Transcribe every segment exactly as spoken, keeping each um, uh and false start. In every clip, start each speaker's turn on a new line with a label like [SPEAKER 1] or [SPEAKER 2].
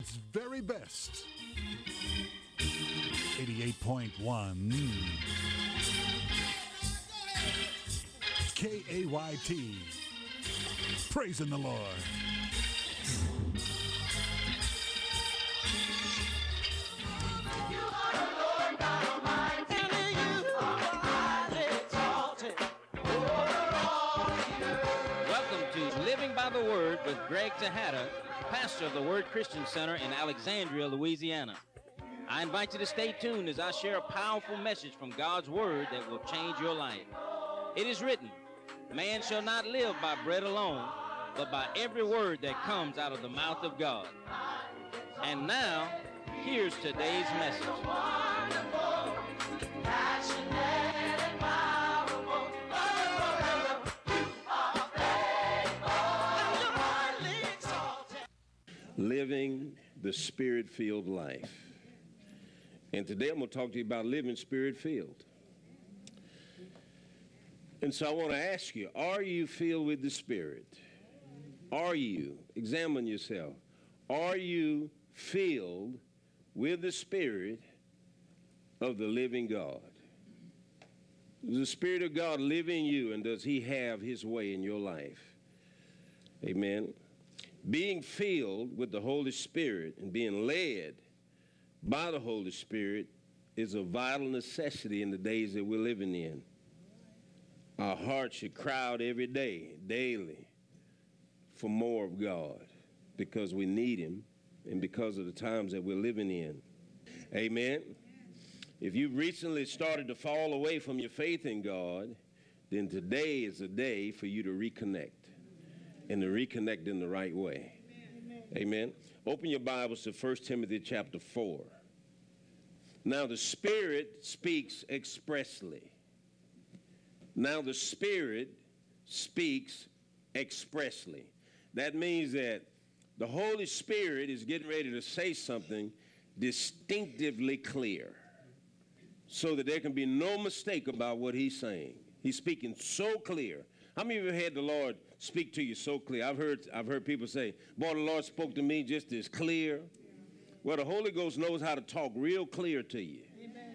[SPEAKER 1] Its very best. eighty-eight point one K A Y T. Praising the Lord.
[SPEAKER 2] Living by the Word with Greg Tejada, pastor of the Word Christian Center in Alexandria, Louisiana. I invite you to stay tuned as I share a powerful message from God's Word that will change your life. It is written, man shall not live by bread alone, but by every word that comes out of the mouth of God. And now, here's today's message.
[SPEAKER 3] Living the Spirit-filled life. And today I'm going to talk to you about living Spirit-filled. And so I want to ask you, are you filled with the Spirit? Are you? Examine yourself. Are you filled with the Spirit of the living God? Does the Spirit of God live in you, and does He have His way in your life? Amen. Being filled with the Holy Spirit and being led by the Holy Spirit is a vital necessity in the days that we're living in. Our hearts should cry out every day, daily, for more of God because we need Him and because of the times that we're living in. Amen. If you've recently started to fall away from your faith in God, then today is a day for you to reconnect. And to reconnect in the right way. Amen. Amen. Open your Bibles to First Timothy chapter four. Now the Spirit speaks expressly. Now the Spirit speaks expressly. That means that the Holy Spirit is getting ready to say something distinctively clear so that there can be no mistake about what He's saying. He's speaking so clear. How many of you have had the Lord speak to you so clear? I've heard I've heard people say, boy, the Lord spoke to me just as clear. Well, the Holy Ghost knows how to talk real clear to you. Amen.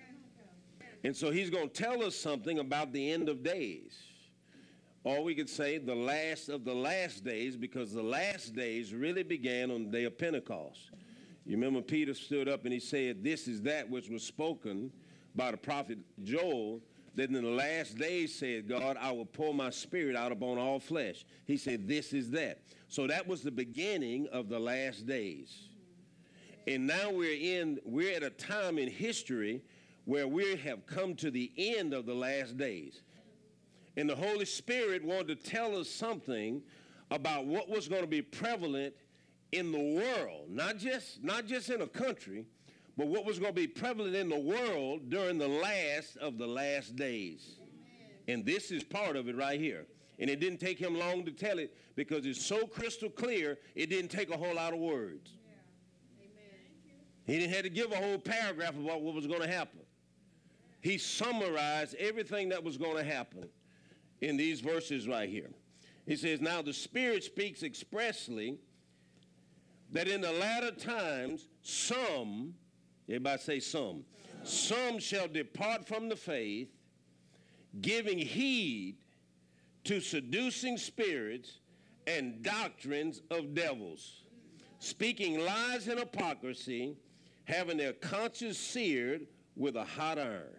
[SPEAKER 3] And so He's going to tell us something about the end of days. Or we could say the last of the last days, because the last days really began on the day of Pentecost. You remember Peter stood up and he said, this is that which was spoken by the prophet Joel, that in the last days, said God, I will pour my Spirit out upon all flesh. He said, this is that. So that was the beginning of the last days. And now we're in, we're at a time in history where we have come to the end of the last days. And the Holy Spirit wanted to tell us something about what was going to be prevalent in the world, not just, not just in a country, but what was going to be prevalent in the world during the last of the last days. Amen. And this is part of it right here. And it didn't take him long to tell it because it's so crystal clear, it didn't take a whole lot of words. Yeah. Amen. He didn't have to give a whole paragraph about what was going to happen. He summarized everything that was going to happen in these verses right here. He says, now the Spirit speaks expressly that in the latter times some, everybody say some. Some shall depart from the faith, giving heed to seducing spirits and doctrines of devils, speaking lies and hypocrisy, having their conscience seared with a hot iron.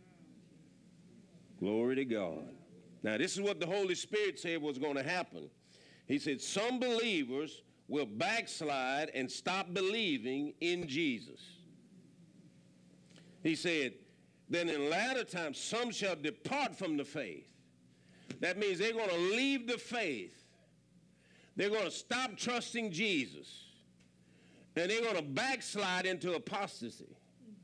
[SPEAKER 3] Glory to God. Now, this is what the Holy Spirit said was going to happen. He said some believers will backslide and stop believing in Jesus. He said, then in latter times, some shall depart from the faith. That means they're going to leave the faith. They're going to stop trusting Jesus. And they're going to backslide into apostasy.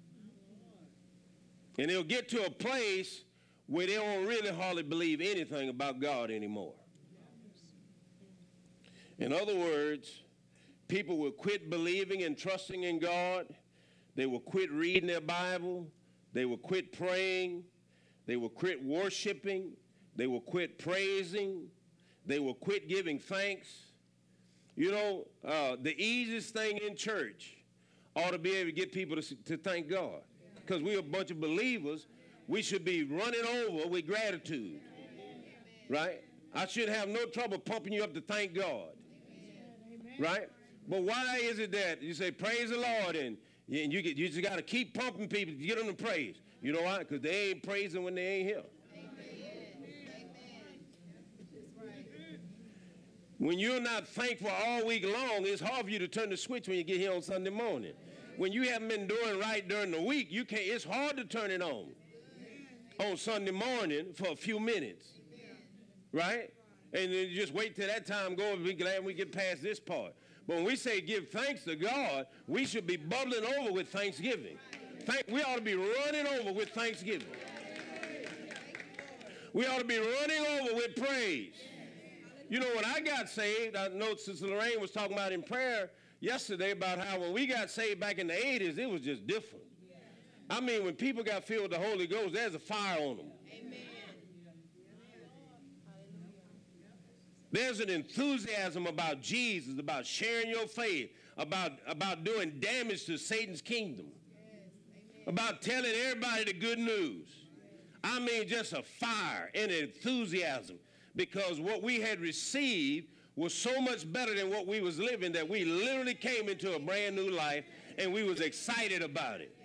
[SPEAKER 3] And they'll get to a place where they won't really hardly believe anything about God anymore. In other words, people will quit believing and trusting in God. They will quit reading their Bible. They will quit praying. They will quit worshiping. They will quit praising. They will quit giving thanks. You know, uh, the easiest thing in church ought to be able to get people to, to thank God. Because we're a bunch of believers. We should be running over with gratitude. Right? I should have no trouble pumping you up to thank God. Right? But why is it that you say, praise the Lord, and, and you, get, you just got to keep pumping people to get them to praise? You know why? Because they ain't praising when they ain't here. When you're not thankful all week long, it's hard for you to turn the switch when you get here on Sunday morning. When you haven't been doing right during the week, you can't. It's hard to turn it on on Sunday morning for a few minutes, right? And then you just wait till that time goes and be glad we get past this part. But when we say give thanks to God, we should be bubbling over with thanksgiving. Thank, we ought to be running over with thanksgiving. We ought to be running over with praise. You know, when I got saved, I know Sister Lorraine was talking about in prayer yesterday about how when we got saved back in the eighties, it was just different. I mean, when people got filled with the Holy Ghost, there's a fire on them. Amen. There's an enthusiasm about Jesus, about sharing your faith, about, about doing damage to Satan's kingdom, about telling everybody the good news. I mean, just a fire and enthusiasm, because what we had received was so much better than what we was living that we literally came into a brand new life and we was excited about it.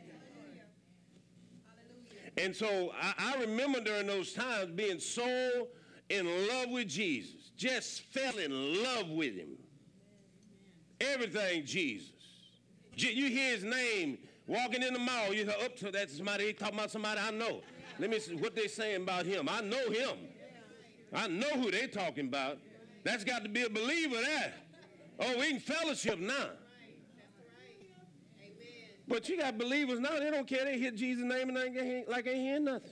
[SPEAKER 3] And so I, I remember during those times being so in love with Jesus, just fell in love with him. Everything Jesus. You hear his name walking in the mall, you say, up to that somebody, they talking about somebody I know. Let me see what they saying about him. I know him. I know who they talking about. That's got to be a believer there. Oh, we can fellowship now. But you got believers now, they don't care. They hear Jesus' name and they ain't, like ain't hearing nothing.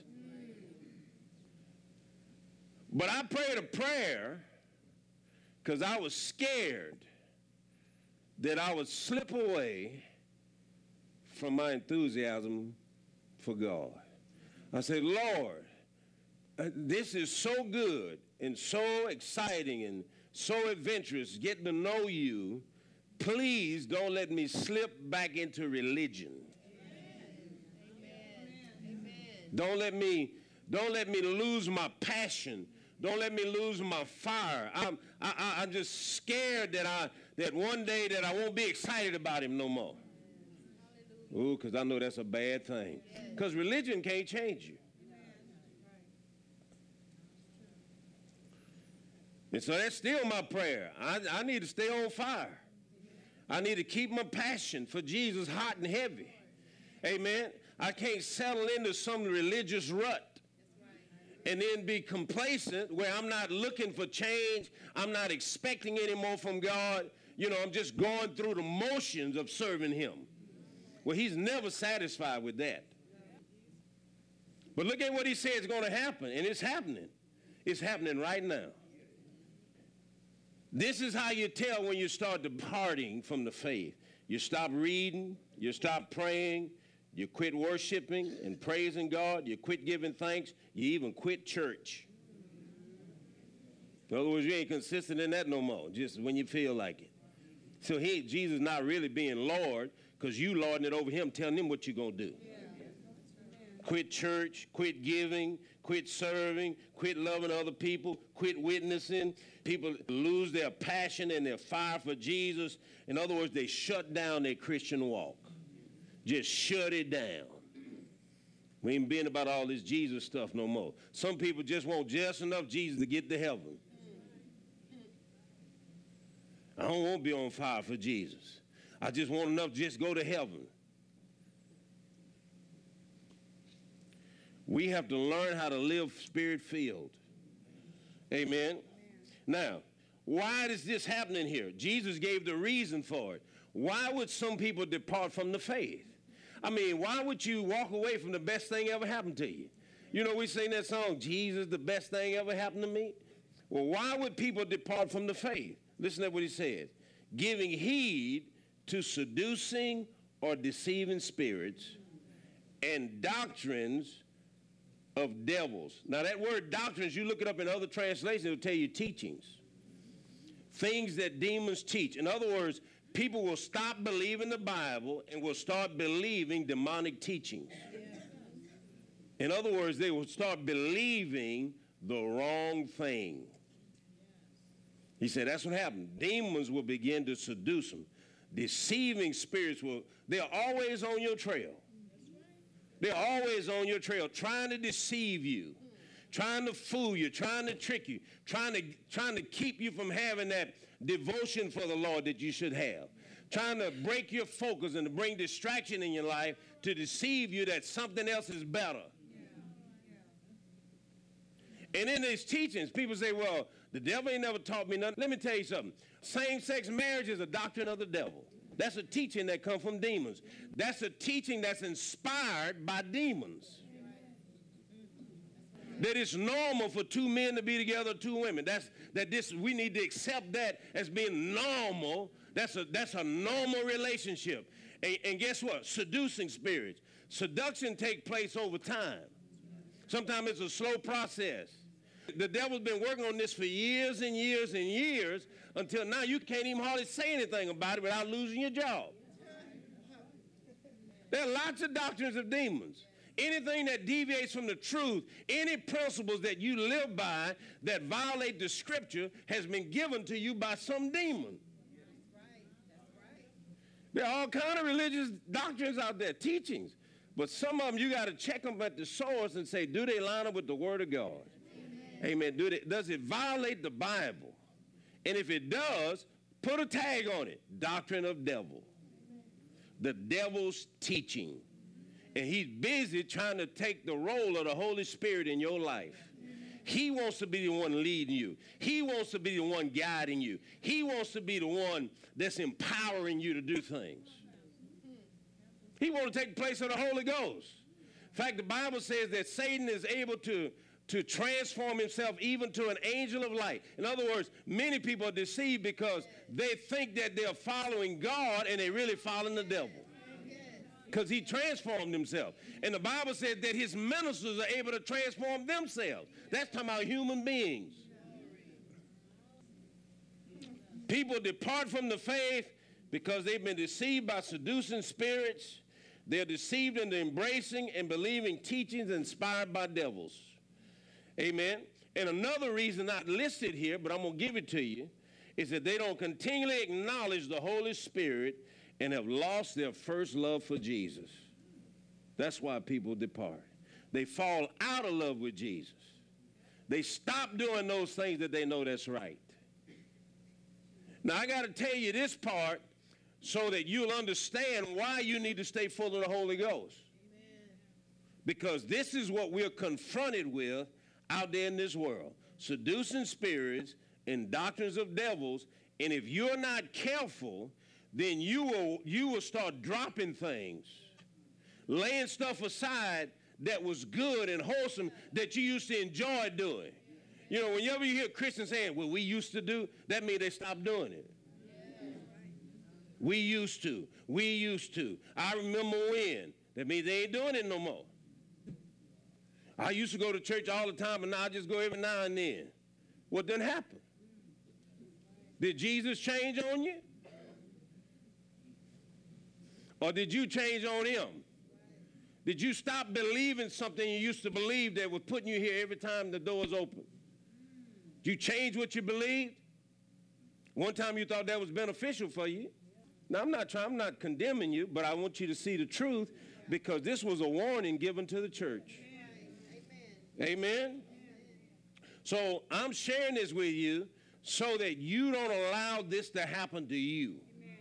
[SPEAKER 3] But I prayed a prayer because I was scared that I would slip away from my enthusiasm for God. I said, Lord, uh, this is so good and so exciting and so adventurous, getting to know you. Please don't let me slip back into religion. Amen. Don't let me, don't let me lose my passion. Don't let me lose my fire. I'm, I, I, I'm just scared that I, that one day that I won't be excited about him no more. Ooh, because I know that's a bad thing. Because religion can't change you. And so that's still my prayer. I, I need to stay on fire. I need to keep my passion for Jesus hot and heavy. Amen. I can't settle into some religious rut and then be complacent where I'm not looking for change. I'm not expecting any more from God. You know, I'm just going through the motions of serving him. Well, he's never satisfied with that. But look at what he said is going to happen, and it's happening. It's happening right now. This is how you tell when you start departing from the faith. You stop reading, you stop praying, you quit worshiping and praising God, you quit giving thanks, you even quit church. In other words, you ain't consistent in that no more, just when you feel like it. So he, Jesus not really being Lord, because you lording it over him, telling him what you're going to do. Quit church, quit giving, quit serving, quit loving other people, quit witnessing. People lose their passion and their fire for Jesus. In other words, they shut down their Christian walk. Just shut it down. We ain't been about all this Jesus stuff no more. Some people just want just enough Jesus to get to heaven. I don't want to be on fire for Jesus. I just want enough to just go to heaven. We have to learn how to live spirit-filled. Amen. Now, why is this happening here? Jesus gave the reason for it. Why would some people depart from the faith? I mean, why would you walk away from the best thing ever happened to you? You know, we sing that song, Jesus, the best thing ever happened to me. Well, why would people depart from the faith? Listen to what he says. Giving heed to seducing or deceiving spirits and doctrines of devils. Now that word doctrines, you look it up in other translations, it'll tell you teachings. things that demons teach. In other words, people will stop believing the Bible and will start believing demonic teachings. In other words, they will start believing the wrong thing. He said that's what happened. Demons will begin to seduce them. Deceiving spirits will, they're always on your trail. They're always on your trail trying to deceive you, trying to fool you, trying to trick you, trying to, trying to keep you from having that devotion for the Lord that you should have, trying to break your focus and to bring distraction in your life to deceive you that something else is better. And in these teachings, people say, well, the devil ain't never taught me nothing. Let me tell you something. Same-sex marriage is a doctrine of the devil. That's a teaching that comes from demons. That's a teaching that's inspired by demons. That it's normal for two men to be together, two women. That's that this we need to accept that as being normal. That's a that's a normal relationship. And, and guess what? Seducing spirits. Seduction takes place over time. Sometimes it's a slow process. The devil's been working on this for years and years and years until now you can't even hardly say anything about it without losing your job. There are lots of doctrines of demons. Anything that deviates from the truth, any principles that you live by that violate the scripture has been given to you by some demon. There are all kinds of religious doctrines out there, teachings. But some of them, you got to check them at the source and say, do they line up with the Word of God? Amen. Amen. Do they, does it violate the Bible? And if it does, put a tag on it. Doctrine of devil. The devil's teaching. And he's busy trying to take the role of the Holy Spirit in your life. He wants to be the one leading you. He wants to be the one guiding you. He wants to be the one that's empowering you to do things. He wants to take the place of the Holy Ghost. In fact, the Bible says that Satan is able to, to transform himself even to an angel of light. In other words, many people are deceived because they think that they're following God and they're really following the devil. Because he transformed himself. And the Bible said that his ministers are able to transform themselves. That's talking about human beings. People depart from the faith because they've been deceived by seducing spirits. They're deceived into embracing and believing teachings inspired by devils. Amen. And another reason not listed here, but I'm going to give it to you, is that they don't continually acknowledge the Holy Spirit and have lost their first love for Jesus. That's why people depart. They fall out of love with Jesus. They stop doing those things that they know that's right. Now, I got to tell you this part so that you'll understand why you need to stay full of the Holy Ghost. Amen. Because this is what we're confronted with out there in this world. Seducing spirits and doctrines of devils. And if you're not careful, then you will, you will start dropping things, laying stuff aside that was good and wholesome that you used to enjoy doing. You know, whenever you hear Christians saying, well, we used to do, that means they stopped doing it. We used to. We used to. I remember when. That means they ain't doing it no more. I used to go to church all the time, and now I just go every now and then. What didn't happen? Did Jesus change on you? Or did you change on him? Did you stop believing something you used to believe that was putting you here every time the door's open? Did you change what you believed? One time you thought that was beneficial for you. Now, I'm not trying, I'm not condemning you, but I want you to see the truth because this was a warning given to the church. Amen. Amen. So I'm sharing this with you so that you don't allow this to happen to you.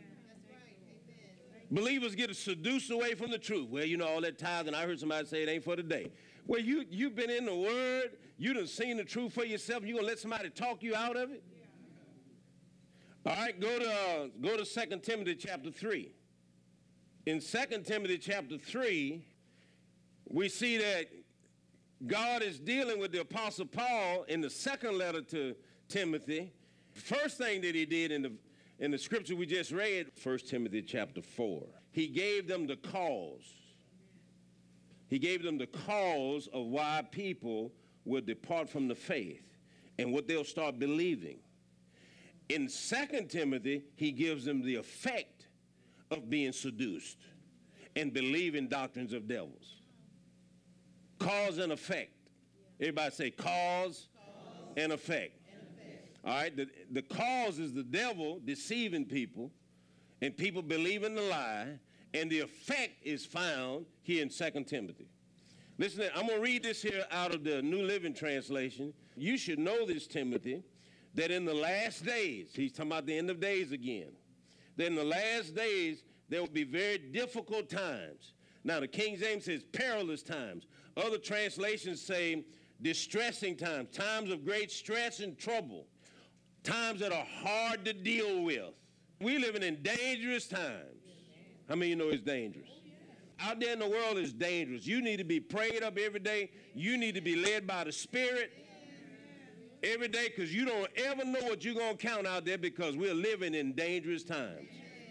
[SPEAKER 3] Believers get seduced away from the truth. Well, you know, all that tithing, I heard somebody say it ain't for today. Well, you, you've been in the Word. You done seen the truth for yourself. You going to let somebody talk you out of it? All right, go to, uh, go to Second Timothy chapter three. In Second Timothy chapter three, we see that God is dealing with the Apostle Paul in the second letter to Timothy. First thing that he did in the In the scripture we just read, First Timothy chapter four, he gave them the cause. He gave them the cause of why people will depart from the faith and what they'll start believing. In Second Timothy, he gives them the effect of being seduced and believing doctrines of devils. Cause and effect. Everybody say cause, cause and, effect. and effect. All right, the, the cause is the devil deceiving people and people believing the lie, and the effect is found here in Second Timothy. Listen, I'm going to read this here out of the New Living Translation. You should know this, Timothy, that in the last days, he's talking about the end of days again, that in the last days there will be very difficult times. Now, the King James says perilous times. Other translations say distressing times, times of great stress and trouble, times that are hard to deal with. We're living in dangerous times. How many of you know it's dangerous? Out there in the world is dangerous. You need to be prayed up every day. You need to be led by the Spirit every day, because you don't ever know what you're going to count out there, because we're living in dangerous times.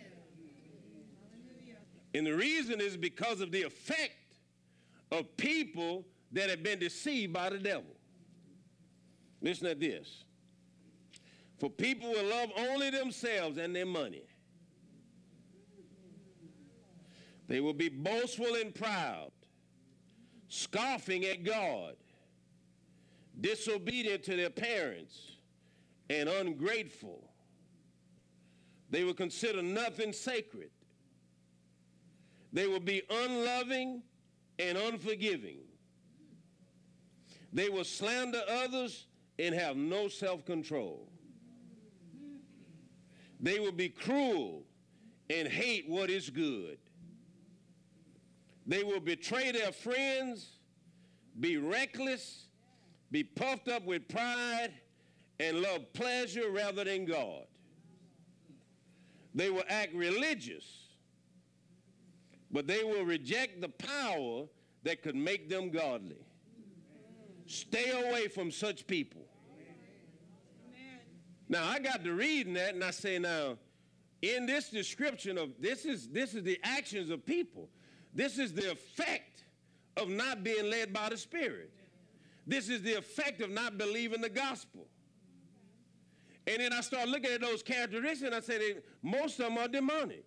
[SPEAKER 3] And the reason is because of the effect of people that have been deceived by the devil. Listen to this. For people will love only themselves and their money. They will be boastful and proud, scoffing at God, disobedient to their parents, and ungrateful. They will consider nothing sacred. They will be unloving and unforgiving. They will slander others and have no self-control. They will be cruel and hate what is good. They will betray their friends, be reckless, be puffed up with pride, and love pleasure rather than God. They will act religious, but they will reject the power that could make them godly. Stay away from such people. Now, I got to reading that, and I say, now, in this description of, this is, this is the actions of people. This is the effect of not being led by the Spirit. This is the effect of not believing the gospel. And then I start looking at those characteristics, and I say that most of them are demonic.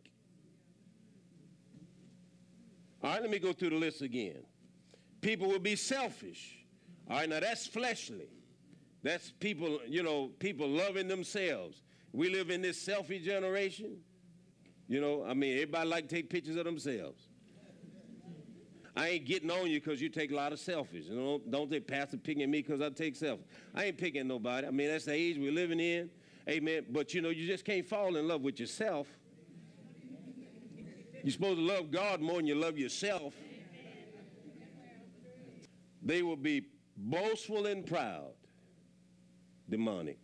[SPEAKER 3] All right, let me go through the list again. People will be selfish. All right, now that's fleshly. That's people, you know, people loving themselves. We live in this selfie generation. You know, I mean, everybody like to take pictures of themselves. I ain't getting on you because you take a lot of selfies. You know, don't they, Pastor, picking at me because I take selfies. I ain't picking nobody. I mean, that's the age we're living in. Amen. But, you know, you just can't fall in love with yourself. You're supposed to love God more than you love yourself. They will be boastful and proud. Demonic.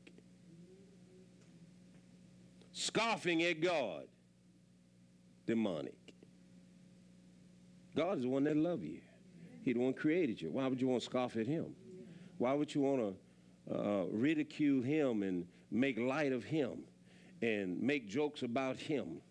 [SPEAKER 3] Scoffing at God. Demonic. God is the one that loves you. He's the one who created you. Why would you want to scoff at him? Why would you want to uh, ridicule him and make light of him and make jokes about him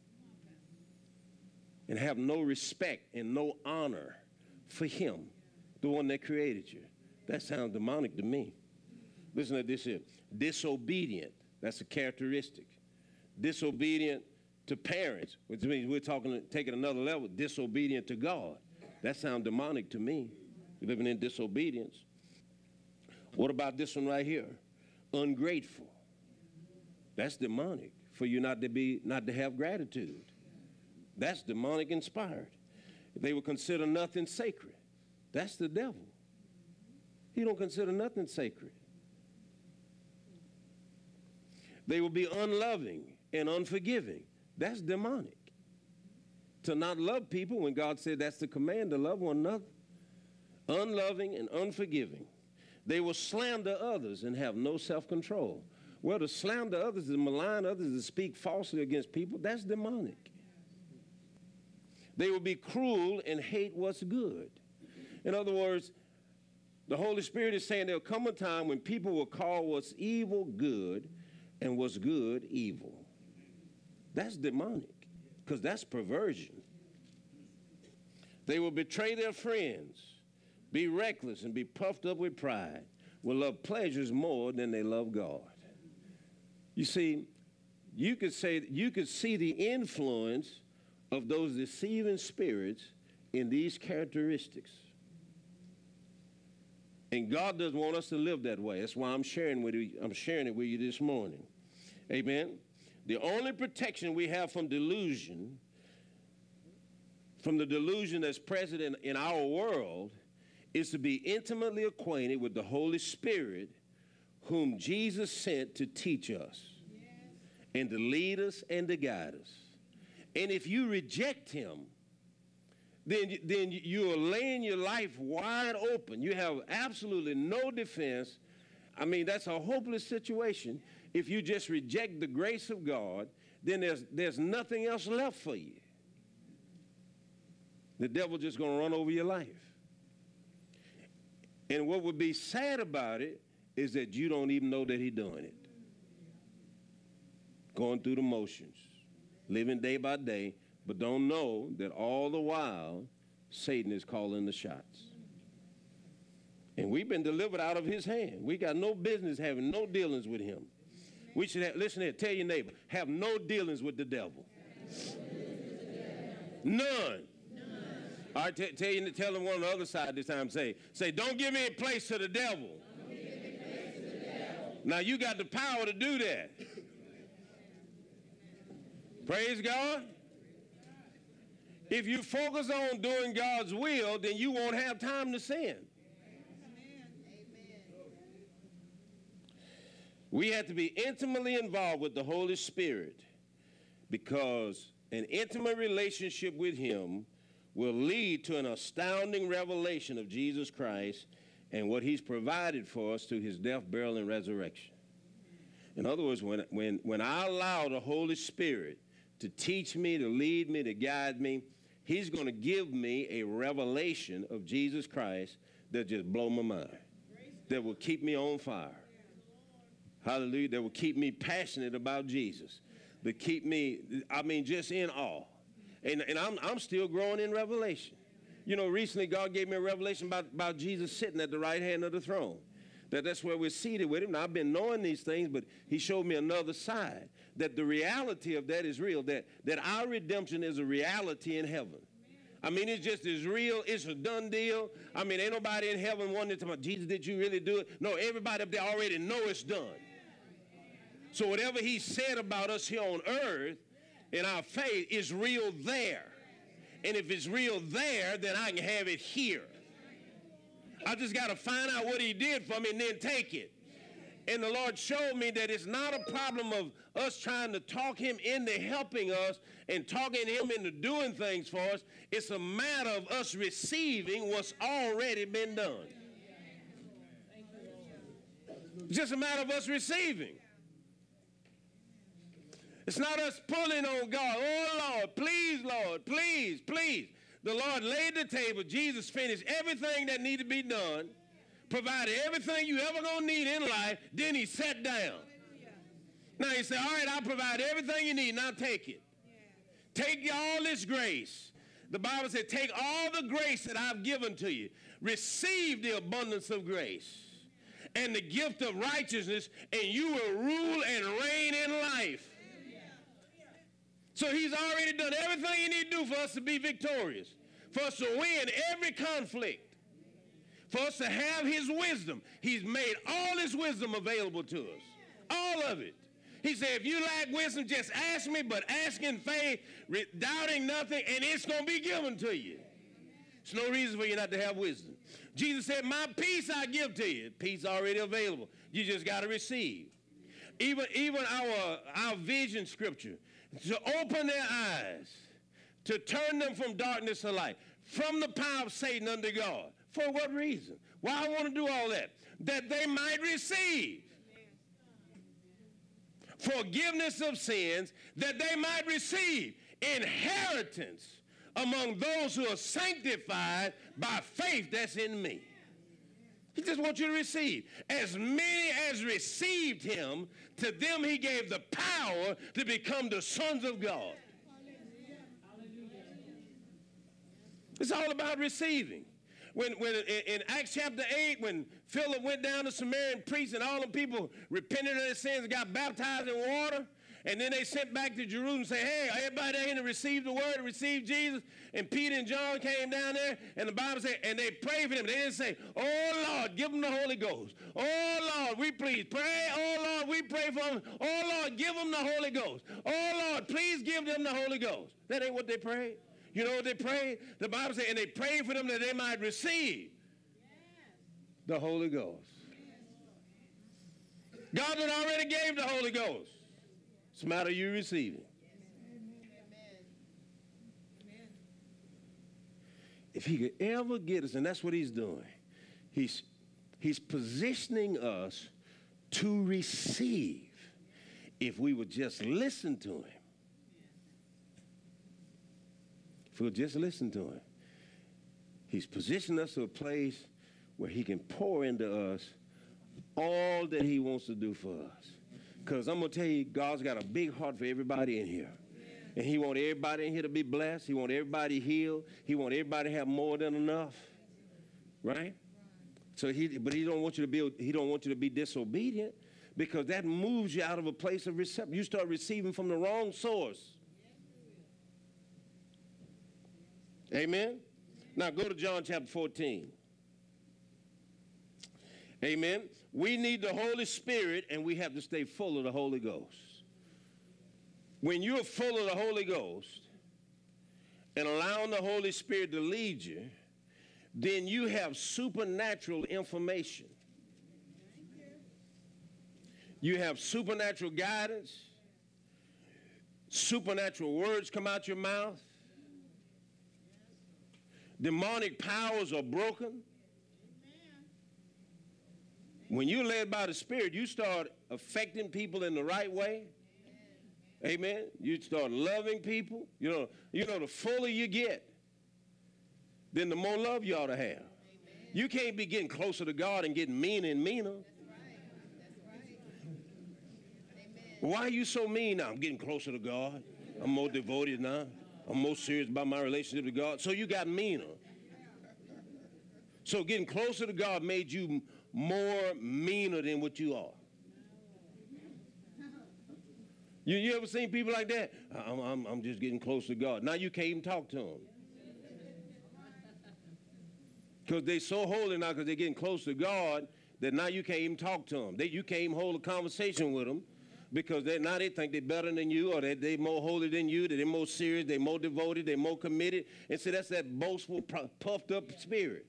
[SPEAKER 3] and have no respect and no honor for him, the one that created you? That sounds demonic to me. Listen to this here. Disobedient. That's a characteristic. Disobedient to parents, which means we're talking, taking another level, disobedient to God. That sounds demonic to me, living in disobedience. What about this one right here? Ungrateful. That's demonic, for you not to be, not to have gratitude. That's demonic inspired. They will consider nothing sacred. That's the devil. He don't consider nothing sacred. They will be unloving and unforgiving. That's demonic. To not love people when God said that's the command, to love one another. Unloving and unforgiving. They will slander others and have no self-control. Well, to slander others, to malign others, to speak falsely against people, that's demonic. They will be cruel and hate what's good. In other words, the Holy Spirit is saying there'll come a time when people will call what's evil good and what's good evil. That's demonic, because that's perversion. They will betray their friends, be reckless, and be puffed up with pride, will love pleasures more than they love God. You see, you could say, you could see the influence of those deceiving spirits in these characteristics. And God doesn't want us to live that way. That's why I'm sharing with you, I'm sharing it with you this morning. Amen. The only protection we have from delusion, from the delusion that's present in, in our world, is to be intimately acquainted with the Holy Spirit, whom Jesus sent to teach us, yes, and to lead us and to guide us. And if you reject him, then, then you are laying your life wide open. You have absolutely no defense. I mean, that's a hopeless situation. If you just reject the grace of God, then there's, there's nothing else left for you. The devil's just going to run over your life. And what would be sad about it is that you don't even know that he's doing it. Going through the motions, living day by day, but don't know that all the while Satan is calling the shots. And we've been delivered out of his hand. We got no business having no dealings with him. We should have, listen here, tell your neighbor, have no dealings with the devil. None. All right, t- tell, you, tell them one on the other side this time. Say, say, don't give any place to the devil. Don't give any place to the devil. Now, you got the power to do that. Praise God. If you focus on doing God's will, then you won't have time to sin. We have to be intimately involved with the Holy Spirit, because an intimate relationship with him will lead to an astounding revelation of Jesus Christ and what he's provided for us through his death, burial, and resurrection. In other words, when, when, when I allow the Holy Spirit to teach me, to lead me, to guide me, he's going to give me a revelation of Jesus Christ that just blow my mind, that will keep me on fire. Hallelujah, that will keep me passionate about Jesus, that keep me, I mean, just in awe. And, and I'm, I'm still growing in revelation. You know, recently God gave me a revelation about, about Jesus sitting at the right hand of the throne. That that's where we're seated with him. Now, I've been knowing these things, but he showed me another side, that the reality of that is real, that, that our redemption is a reality in heaven. I mean, it's just as real. It's a done deal. I mean, ain't nobody in heaven wondering about, Jesus, did you really do it? No, everybody up there already know it's done. So whatever he said about us here on earth in our faith is real there. And if it's real there, then I can have it here. I just got to find out what he did for me and then take it. And the Lord showed me that it's not a problem of us trying to talk him into helping us and talking him into doing things for us. It's a matter of us receiving what's already been done. It's just a matter of us receiving. It's not us pulling on God. Oh, Lord, please, Lord, please, please. The Lord laid the table. Jesus finished everything that needed to be done, provided everything you ever going to need in life. Then he sat down. Now he said, all right, I'll provide everything you need. Now take it. Take all this grace. The Bible said, take all the grace that I've given to you. Receive the abundance of grace and the gift of righteousness, and you will rule and reign in life. So he's already done everything he needs to do for us to be victorious, for us to win every conflict, for us to have his wisdom. He's made all his wisdom available to us, all of it. He said, if you lack wisdom, just ask me, but ask in faith, doubting nothing, and it's going to be given to you. There's no reason for you not to have wisdom. Jesus said, my peace I give to you. Peace already available. You just got to receive. Even, even our, our vision scripture, to open their eyes, to turn them from darkness to light, from the power of Satan unto God. For what reason? Why I want to do all that? That they might receive forgiveness of sins, that they might receive inheritance among those who are sanctified by faith that's in me. He just wants you to receive. As many as received him, to them he gave the power to become the sons of God. It's all about receiving. When, when in Acts chapter eight, when Philip went down to Samaria and preached, and all the people repented of their sins and got baptized in water, And then they sent back to Jerusalem and say, hey, everybody in to receive the word, receive Jesus. And Peter and John came down there, and the Bible said, and they prayed for them. They didn't say, oh, Lord, give them the Holy Ghost. Oh, Lord, we please pray. Oh, Lord, we pray for them. Oh, Lord, give them the Holy Ghost. Oh, Lord, please give them the Holy Ghost. That ain't what they prayed. You know what they prayed? The Bible said, and they prayed for them that they might receive the Holy Ghost. God had already gave the Holy Ghost. It's a matter of you receiving. If he could ever get us, and that's what he's doing, he's, he's positioning us to receive if we would just listen to him. If we'll just listen to him. He's positioned us to a place where he can pour into us all that he wants to do for us. Because I'm going to tell you, God's got a big heart for everybody in here. And he wants everybody in here to be blessed. He wants everybody healed. He wants everybody to have more than enough. Right? So he, but he don't want you to be, he don't want you to be disobedient, because that moves you out of a place of reception. You start receiving from the wrong source. Amen? Now go to John chapter fourteen. Amen? We need the Holy Spirit, and we have to stay full of the Holy Ghost. When you're full of the Holy Ghost and allowing the Holy Spirit to lead you, then you have supernatural information. You have supernatural guidance. Supernatural words come out your mouth. Demonic powers are broken. When you're led by the Spirit, you start affecting people in the right way. Amen. You start loving people. You know, you know, the fuller you get, then the more love you ought to have. Amen. You can't be getting closer to God and getting meaner and meaner. That's right. That's right. Why are you so mean now? I'm getting closer to God. I'm more devoted now. I'm more serious about my relationship with God. So you got meaner. So getting closer to God made you more meaner than what you are. You, you ever seen people like that? I'm, I'm, I'm just getting close to God. Now you can't even talk to them. Because they're so holy now, because they're getting close to God, that now you can't even talk to them. They, you can't even hold a conversation with them, because they, now they think they're better than you, or that they're more holy than you, that they're more serious, they're more devoted, they're more committed. And so that's that boastful, puffed up spirit.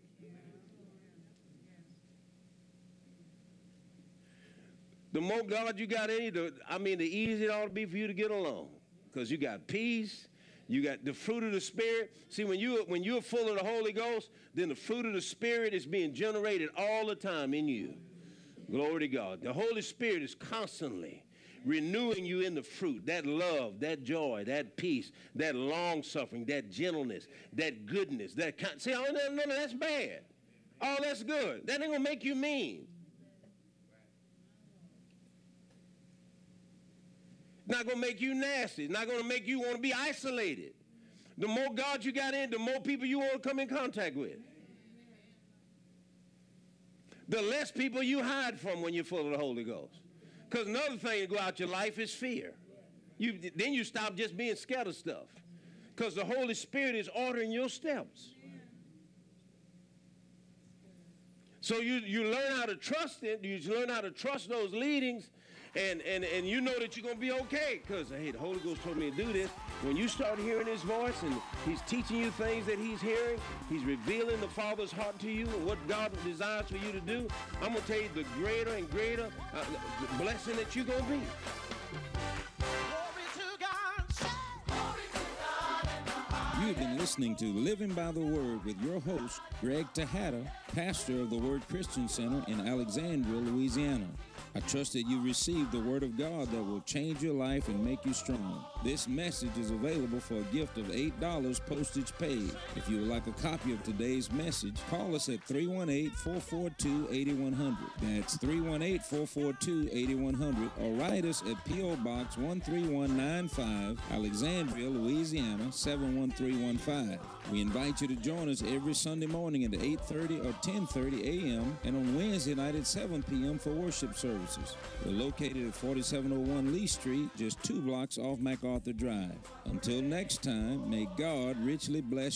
[SPEAKER 3] The more God you got in you, the, I mean, the easier it ought to be for you to get along. Because you got peace, you got the fruit of the Spirit. See, when, you, when you're full of the Holy Ghost, then the fruit of the Spirit is being generated all the time in you. Glory to God. The Holy Spirit is constantly renewing you in the fruit, that love, that joy, that peace, that long-suffering, that gentleness, that goodness, that kind. See, oh, none of that's bad. All that's good. That ain't going to make you mean. Not going to make you nasty. It's not going to make you want to be isolated. The more God you got in, the more people you want to come in contact with. The less people you hide from when you're full of the Holy Ghost. Because another thing to go out your life is fear. You, then you stop just being scared of stuff. Because the Holy Spirit is ordering your steps. So you, you learn how to trust it. You learn how to trust those leadings. And, and, and you know that you're going to be okay, because, hey, the Holy Ghost told me to do this. When you start hearing his voice and he's teaching you things that he's hearing, he's revealing the Father's heart to you and what God desires for you to do, I'm going to tell you the greater and greater uh, blessing that you're going to be.
[SPEAKER 4] You've been listening to Living by the Word with your host, Greg Tejada, pastor of the Word Christian Center in Alexandria, Louisiana. I trust that you received the Word of God that will change your life and make you strong. This message is available for a gift of eight dollars postage paid. If you would like a copy of today's message, call us at three one eight, four four two, eight one zero zero. That's three one eight, four four two, eight one zero zero. Or write us at P O Box one three one nine five, Alexandria, Louisiana, seven one three one five. We invite you to join us every Sunday morning at eight thirty or ten thirty a m and on Wednesday night at seven p m for worship service. services. We're located at forty-seven oh one Lee Street, just two blocks off MacArthur Drive. Until next time, may God richly bless